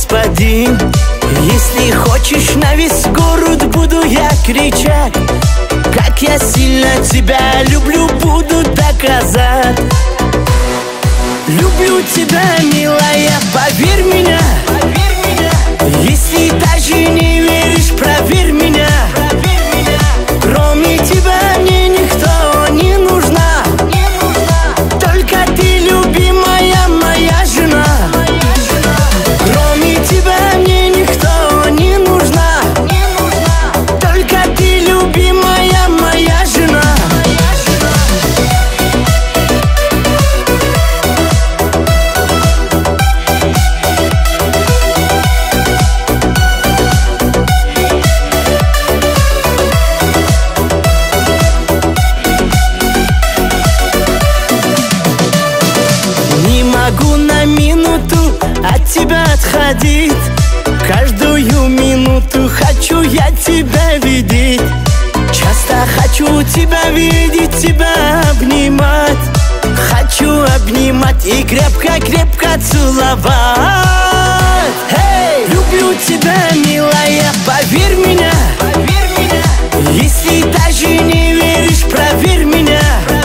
господин. Если хочешь, на весь город буду я кричать, как я сильно тебя люблю, буду доказать. Люблю тебя, милая, поверь меня. Если даже не веришь, проверь меня. Кроме тебя мне никто не нужна. Только ты, любимая моя жена. Кроме тебя мне никто не нужна. Только ты, любимая моя жена. Не могу на минуту от тебя отходить. Каждую минуту хочу я тебя видеть. Часто хочу тебя видеть, тебя обнимать. Хочу обнимать и крепко-крепко целовать. Hey! Люблю тебя, милая, поверь меня. Если даже не веришь, проверь меня.